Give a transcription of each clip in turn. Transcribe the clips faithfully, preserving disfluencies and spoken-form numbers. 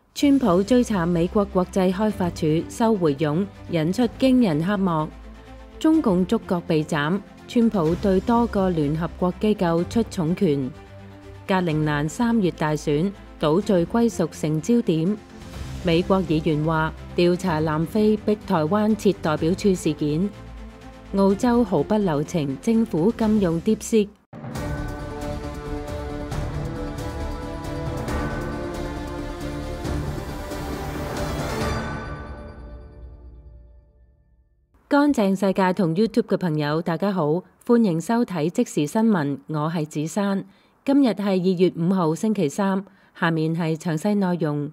川普追查美國國際開發署收回佣，引出驚人黑幕。中共觸角被斬，川普對多個聯合國機構出重拳。格陵蘭三月大選，島嶼歸屬成焦點。美國議員話調查南非逼台灣設代表處事件。澳洲毫不留情，政府禁用 DeepSeek。乾淨世界同 YouTube 嘅朋友，大家好，歡迎收睇即時新聞，我係子珊。今日係二月五號星期三，下面係詳細內容。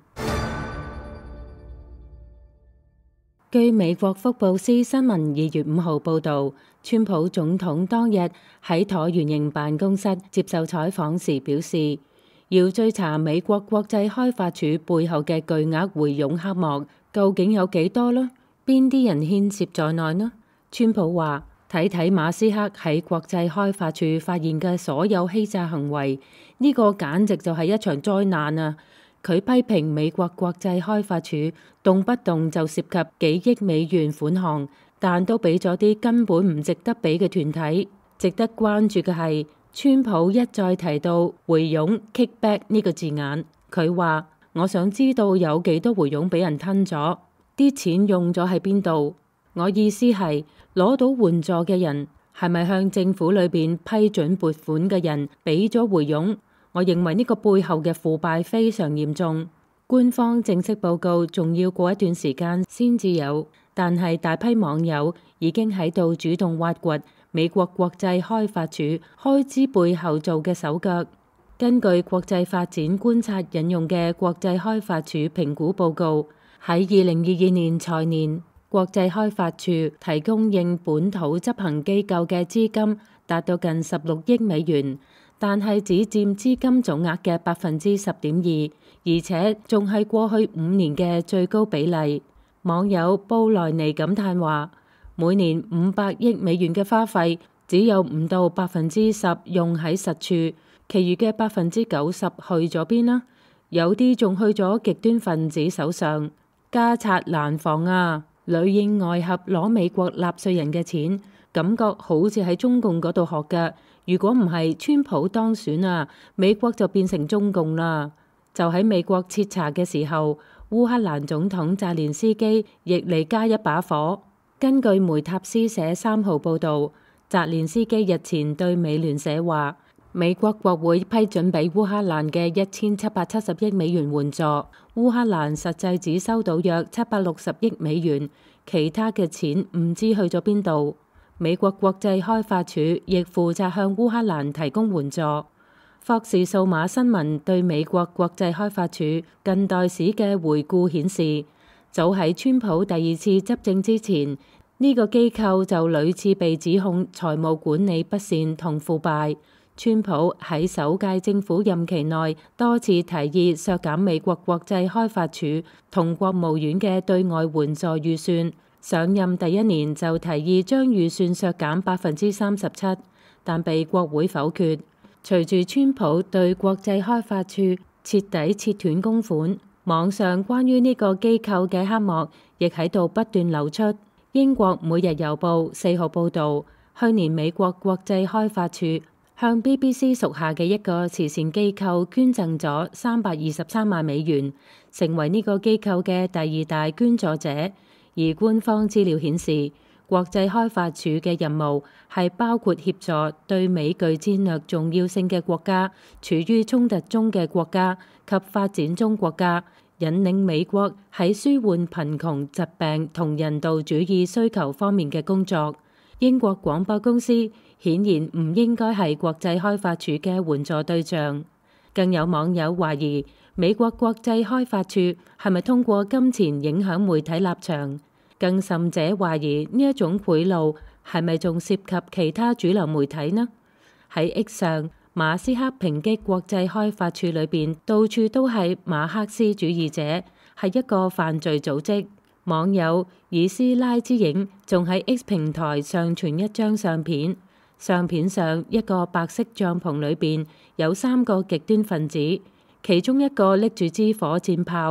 據美國福布斯新聞二月五號報導，川普總統當日喺橢圓形辦公室接受採訪時表示，要追查美國國際開發署背後嘅巨額回佣黑幕，究竟有幾多呢？邊啲人牽涉在內呢？川普話：睇睇馬斯克喺國際開發署發現嘅所有欺詐行為，呢個簡直就係一場災難啊！佢批評美國國際開發署動不動就涉及幾億美元款項，但都俾咗啲根本唔值得俾嘅團體。值得關注嘅係，川普一再提到回佣 kickback 呢個字眼。佢話：我想知道有幾多回佣俾人吞咗。啲錢用咗喺邊度？我意思係攞到援助嘅人係咪向政府裏邊批准撥款嘅人俾咗回佣？我認為呢個背後嘅腐敗非常嚴重。官方正式報告仲要過一段時間先至有，但係大批網友已經喺度主動挖掘美國國際開發署開支背後做嘅手腳。根據國際發展觀察引用嘅國際開發署評估報告，喺二零二二年財年，國際開發署提供應本土執行機構嘅資金達到近十六億美元，但係只佔資金總額嘅百分之十點二，而且仲係過去五年嘅最高比例。網友布萊尼感嘆話：每年五百億美元嘅花費，只有唔到百分之十用喺實處，其餘嘅百分之九十去咗邊呢？有啲仲去咗極端分子手上。家賊難防啊！裏應外合攞美國納稅人嘅錢，感覺好似喺中共嗰度學嘅。如果唔係川普當選啊，美國就變成中共啦。就喺美國徹查嘅時候，烏克蘭總統澤連斯基亦嚟加一把火。根據梅塔斯社三號報導，澤連斯基日前對美聯社話，美國國會批准俾烏克蘭嘅一千七百七十億美元援助，烏克蘭實際只收到約七百六十億美元，其他嘅錢唔知去咗邊度。美國國際開發署亦負責向烏克蘭提供援助。霍士數碼新聞對美國國際開發署近代史嘅回顧顯示，早喺川普第二次執政之前，呢個機構就屢次被指控財務管理不善同腐敗。川普喺首屆政府任期內多次提議削減美國國際開發署同國務院嘅對外援助預算，上任第一年就提議將預算削減百分之三十七，但被國會否決。隨住川普對國際開發署徹底切斷供款，網上關於呢個機構嘅黑幕亦喺度不斷流出。英國每日郵報四號報導，去年美國國際開發署向 B B C 屬下嘅一個慈善機構捐贈咗三百二十三萬美元，成為呢個機構嘅第二大捐助者。而官方資料顯示，國際開發署嘅任務係包括協助對美具戰略重要性嘅國家、處於衝突中嘅國家及發展中國家，引領美國喺舒緩貧窮、疾病同人道主義需求方面嘅工作。英國廣播公司顯然唔應該係國際開發署嘅援助對象。更有網友懷疑美國國際開發署係咪通過金錢影響媒體立場？更甚者懷疑呢一種賄賂係咪仲涉及其他主流媒體呢？喺 X 上，馬斯克抨擊國際開發署裏邊到處都係馬克思主義者，係一個犯罪組織。網友以斯拉之影仲喺 X 平台上傳一張相片，相片上一個白色帳篷裏邊有三個極端分子，其中一個拎住支火箭炮，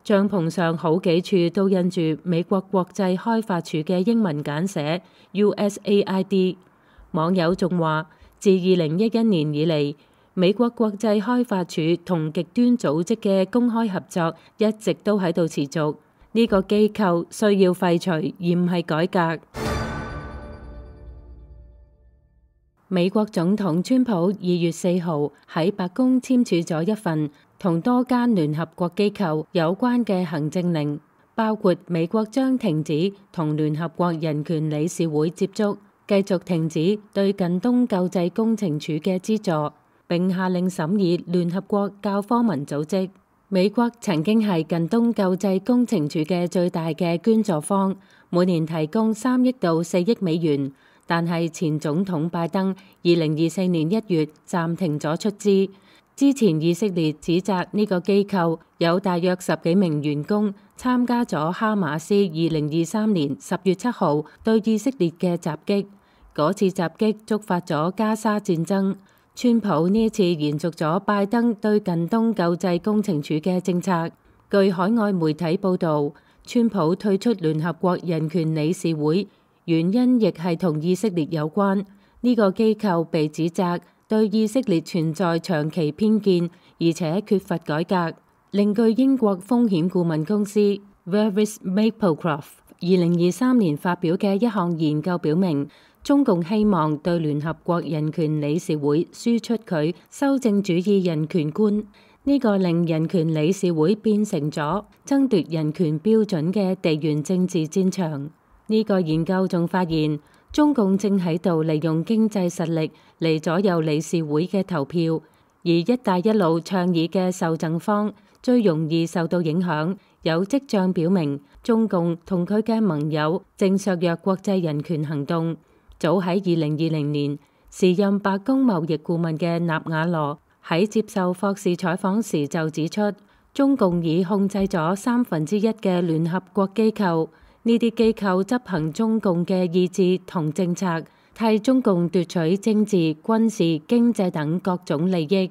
帳篷上好幾處都印住美國國際開發署嘅英文簡寫 U S A I D。網友仲話，自二零一一年以嚟，美國國際開發署同極端組織嘅公開合作一直都喺度持續。呢個機構需要廢除，而唔係改革。美國總統川普二月四號喺白宮簽署咗一份同多間聯合國機構有關嘅行政令，包括美國將停止同聯合國人權理事會接觸，繼續停止對近東救濟工程處嘅資助，並下令審議聯合國教科文組織。美國曾經係近東救濟工程處嘅最大嘅捐助方，每年提供三億到四億美元。但係前總統拜登二零二四年一月暫停咗出資。之前以色列指責呢個機構有大約十幾名員工參加咗哈馬斯二零二三年十月七號對以色列嘅襲擊，嗰次襲擊觸發咗加沙戰爭。川普呢一次延續咗拜登對近東救濟工程處嘅政策。據海外媒體報導，川普退出聯合國人權理事會，原因亦係同以色列有關。呢個機構被指責對以色列存在長期偏見，而且缺乏改革。另據英國風險顧問公司 Verisk Maplecroft 二零二三年發表嘅一項研究表明，中共希望對聯合國人權理事會輸出佢修正主義人權觀，呢個令人權理事會變成咗爭奪人權標準嘅地緣政治戰場。呢個研究仲發現，中共正喺度利用經濟實力嚟左右理事會嘅投票，而一帶一路倡議嘅受贈方最容易受到影響。有跡象表明，中共同佢嘅盟友正削弱國際人權行動。早喺二零二零年，時任白宮貿易顧問嘅納瓦羅喺接受霍士採訪時就指出，中共已控制咗三分之一嘅聯合國機構。呢啲機構執行中共嘅意志同政策，替中共奪取政治、軍事、經濟等各種利益。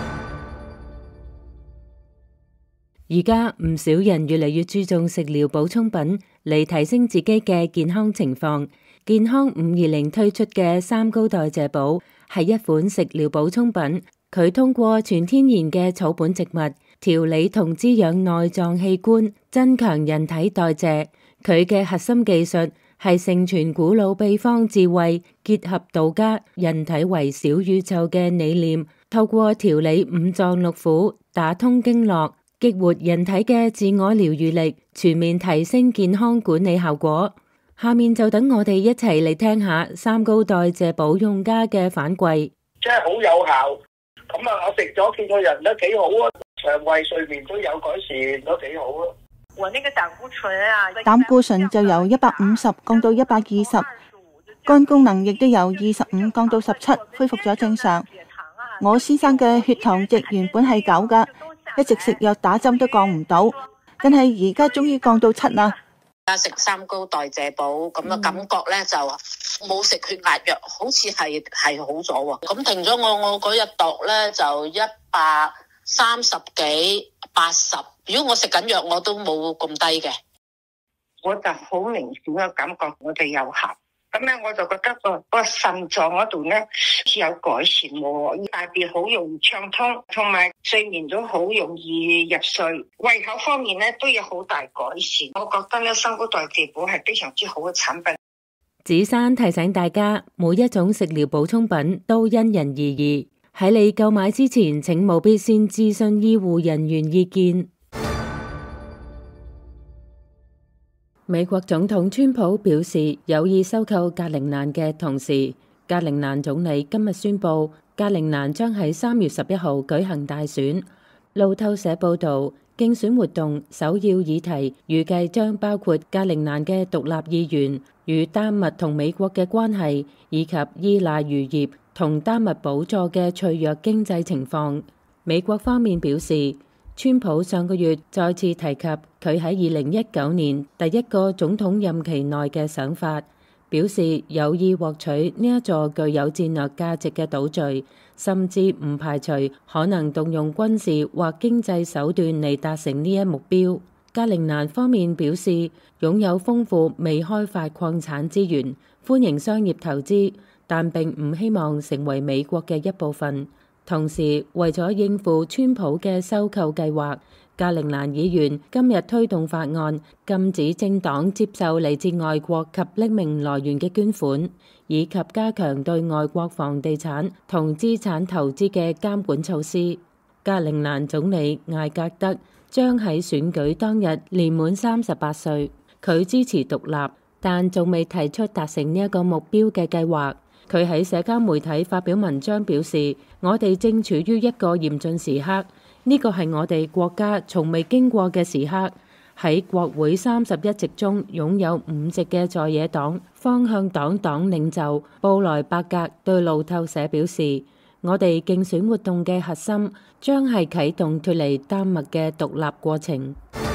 而家唔少人越嚟越注重食療補充品嚟提升自己嘅健康情況。健康五二零推出嘅三高代謝寶係一款食療補充品，佢通過全天然嘅草本植物調理同滋養內臟器官，增強人體代謝。佢嘅核心技術係承傳古老秘方智慧，結合道家人體為小宇宙嘅理念，透過調理五臟六腑，打通經絡，激活人體嘅自我療癒力，全面提升健康管理效果。下面就等我哋一齊嚟聽下三高代謝寶用家嘅反饋。 真係好有效，咁啊，我食咗見個人都幾好啊，腸胃睡眠都有改善，都幾好啊。 我那個膽固醇啊， 膽固醇就由一百五十降到一百二十，肝功能亦都由二十五降到十七，恢復咗正常。我先生嘅血糖值原本係九噶，一直食藥打針都降唔到，但係而家終於降到七啦。 而家食三高代謝寶咁嘅感覺咧，就冇食血壓藥，好似係係好咗喎。咁停咗我，我嗰日度咧就一百三十幾八十。如果我食緊藥，我都冇咁低嘅。 我就好明顯嘅感覺，我哋有效。咁咧，我就覺得個個腎臟嗰度咧有改善喎，大便好容易暢通，同埋睡眠都好容易入睡。胃口方面咧都有好大改善。我覺得咧，三高代謝寶係非常之好嘅產品。 子珊提醒大家，每一種食療補充品都因人而異，喺你購買之前，請務必先諮詢醫護人員意見。美國總統川普表示有意收購格陵蘭嘅同時，格陵蘭總理今日宣布，格陵蘭將喺三月十一號舉行大選。路透社報導，競選活動首要議題預計將包括格陵蘭嘅獨立意願、與丹麥同美國嘅關係，以及依賴漁業同丹麥補助嘅脆弱經濟情況。美國方面表示，川普上個月再次提及佢喺二零一九年第一個總統任期內嘅想法，表示有意獲取呢一座具有戰略價值嘅島嶼，甚至唔排除可能動用軍事或經濟手段嚟達成呢一目標。 格陵蘭方面表示，擁有豐富未開發礦產資源，歡迎商業投資，但並唔希望成為美國嘅一部分。同時，為咗應付川普嘅收購計劃，格陵蘭議員今日推動法案，禁止政黨接受嚟自外國及匿名來源嘅捐款，以及加強對外國房地產同資產投資嘅監管措施。格陵蘭總理艾格德將喺選舉當日年滿三十八歲，佢支持獨立，但仲未提出達成呢一個目標嘅計劃。佢喺社交媒體發表文章表示：我哋正處於一個嚴峻時刻，呢個係我哋國家從未經過嘅時刻。喺國會三十一席中擁有五席嘅在野黨方向黨黨領袖布萊伯格對路透社表示：我哋競選活動嘅核心將係啟動脫離丹麥嘅獨立過程。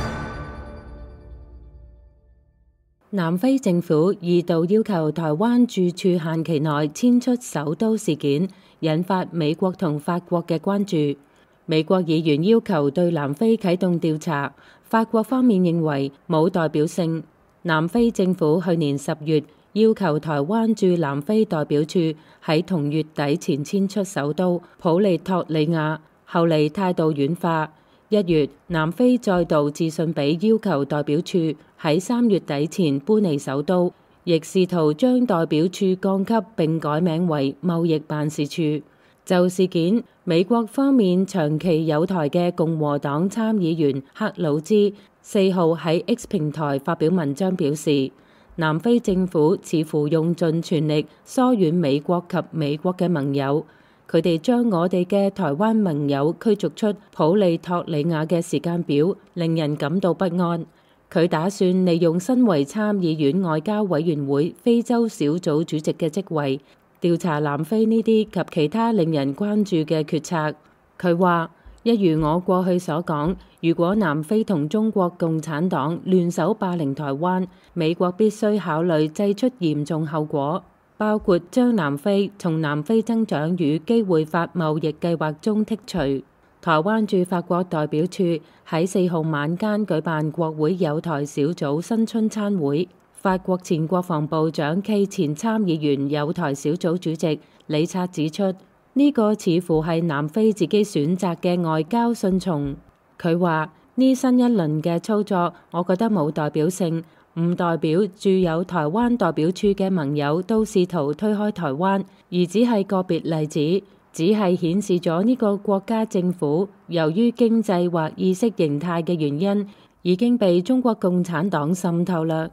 南非政府二度要求台灣駐處限期內遷出首都事件，引發美國同法國嘅關注。美國議員要求對南非啟動調查，法國方面認為冇代表性。南非政府去年十月要求台灣駐南非代表處喺同月底前遷出首都普利托里亞，後嚟態度軟化。一月，南非再度致信俾要求代表處喺三月底前搬離首都，亦試圖將代表處降級並改名為貿易辦事處。就事件，美國方面長期友台嘅共和黨參議員克魯茲四號喺 X 平台發表文章表示，南非政府似乎用盡全力疏遠美國及美國嘅盟友。佢哋將我哋嘅台灣盟友驅逐出普利托里亞嘅時間表，令人感到不安。佢打算利用身為參議院外交委員會非洲小組主席嘅職位，調查南非呢啲及其他令人關注嘅決策。佢話：一如我過去所講，如果南非同中國共產黨聯手霸凌台灣，美國必須考慮祭出嚴重後果，包括將南非從南非增長與機會法貿易計劃中剔除。台灣駐法國代表處喺四號晚間舉辦國會友台小組新春餐會。法國前國防部長暨前參議員友台小組主席李察指出，呢個似乎係南非自己選擇嘅外交順從。佢話：呢新一輪嘅操作，我覺得冇代表性。唔代表駐有台灣代表處嘅盟友都試圖推開台灣，而只係個別例子，只係顯示咗呢個國家政府由於經濟或意識形態嘅原因，已經被中國共產黨滲透啦。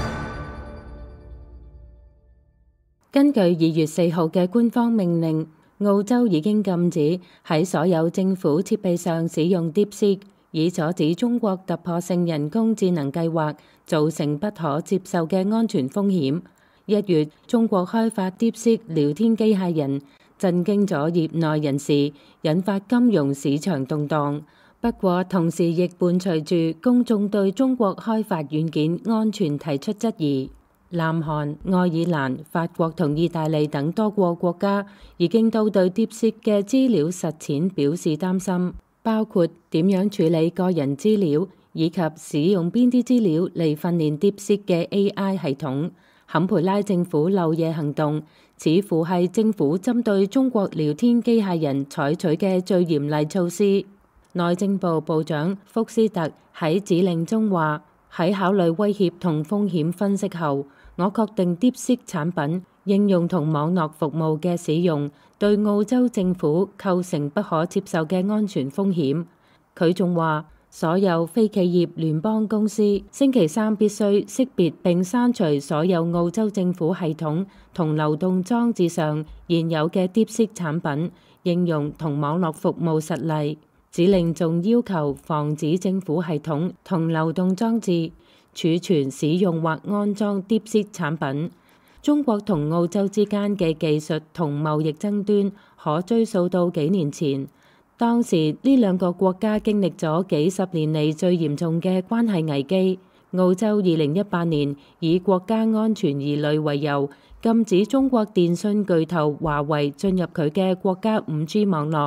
根據二月四號嘅官方命令，澳洲已經禁止喺所有政府設備上使用 DeepSeek，以阻止中國突破性人工智能計劃造成不可接受嘅安全風險。一月，中國開發 DeepSeek 聊天機械人，震驚咗業內人士，引發金融市場動盪。不過，同時亦伴隨住公眾對中國開發軟件安全提出質疑。南韓、愛爾蘭、法國同意大利等多個國家已經都對 DeepSeek 嘅資料實踐表示擔心，包括點樣處理個人資料，以及使用邊啲資料嚟訓練 DeepSeek 嘅 A I 系統。坎培拉政府漏夜行動，似乎係政府針對中國聊天機械人採取嘅最嚴厲措施。內政部部長福斯特喺指令中話：喺考慮威脅同風險分析後，我確定 DeepSeek 產品、應用同網絡服務嘅使用對澳洲政府構成不可接受嘅安全風險。佢仲話，所有非企業聯邦公司星期三必須識別並刪除所有澳洲政府系統同流動裝置上現有嘅 DeepSeek 產品、應用同網絡服務實例。指令仲要求防止政府系統同流動裝置儲存、使用或安裝 DeepSeek 產品。中國同澳洲之間嘅技術同貿易爭端可追溯到幾年前，當時呢兩個國家經歷咗幾十年嚟最嚴重嘅關係危機。澳洲二零一八年以國家安全疑慮為由，禁止中國電信巨頭華為進入佢嘅國家五 G 網絡。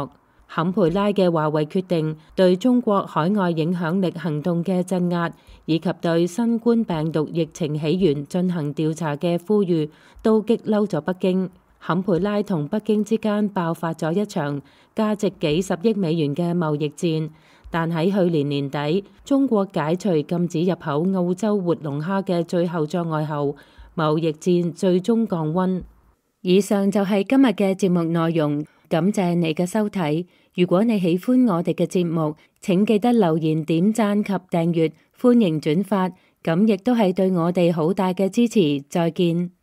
坎培拉嘅華為決定對中國海外影響力行動嘅鎮壓，以及對新冠病毒疫情起源進行調查嘅呼籲，都激嬲咗北京。坎培拉同北京之間爆發咗一場價值幾十億美元嘅貿易戰，但喺去年年底，中國解除禁止入口澳洲活龍蝦嘅最後障礙後，貿易戰最終降溫。以上就係今日嘅節目內容，感謝你嘅收睇。如果你喜歡我哋嘅節目，請記得留言、點讚及訂閱，歡迎轉發，咁亦都係對我哋好大嘅支持。再見。